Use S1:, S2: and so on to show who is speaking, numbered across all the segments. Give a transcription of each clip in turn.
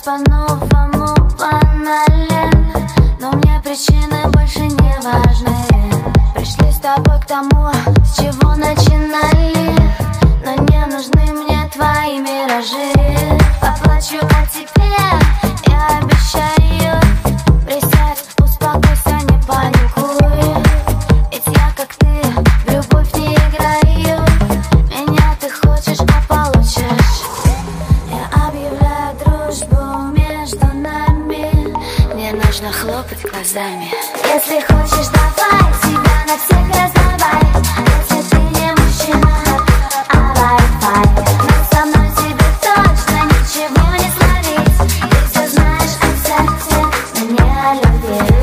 S1: по-новому банален, но мне причины больше не важны. Пришли с тобой к тому, с чего начинали, но не нужны мне твои миражи. Поплачу о тебе, я обещаю. Присядь, успокойся, не паникуй, ведь я как ты в любовь не играю. Меня ты хочешь, а получишь. Я объявляю дружбу между нами, не нужно хлопать глазами. Если хочешь, давай себя на всех раздавай. Если ты не мужчина, а Wi-Fi, но со мной тебе точно ничего не словить. Ты все знаешь о сексе, но не о любви.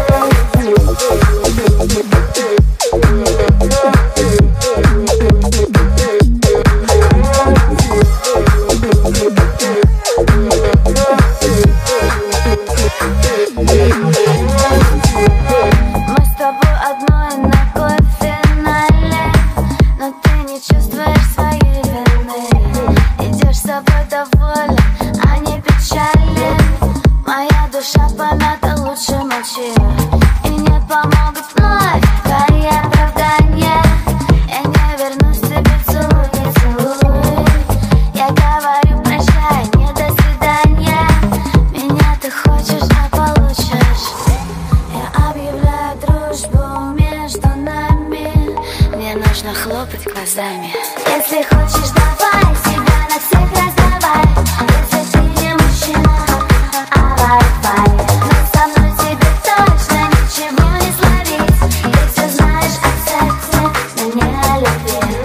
S1: Мы с тобой одной на кофе-финале, но ты не чувствуешь своей вины. Идешь с собой доволен, а не печален. Моя душа помята, лучше молчи. И не помогут вновь твои оправдания. Я не вернусь, тебе целуй, не целуй. Я говорю прощай, не до свидания. Меня ты хочешь, а получишь. Я объявляю дружбу между нами, не нужно хлопать глазами. Если хочешь, давай себя на всех раздавай. Если ты не мужчина, а Wi-Fi, но со мной тебе точно ничего не словить. Ты все знаешь о сексе, но не о любви.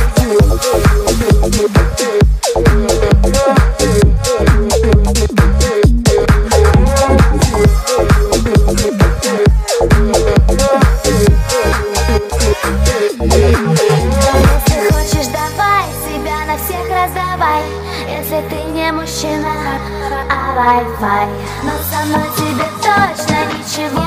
S1: Если хочешь, давай себя на всех раздавай. Если ты не мужчина, а Wi-Fi, но со мной тебе точно ничего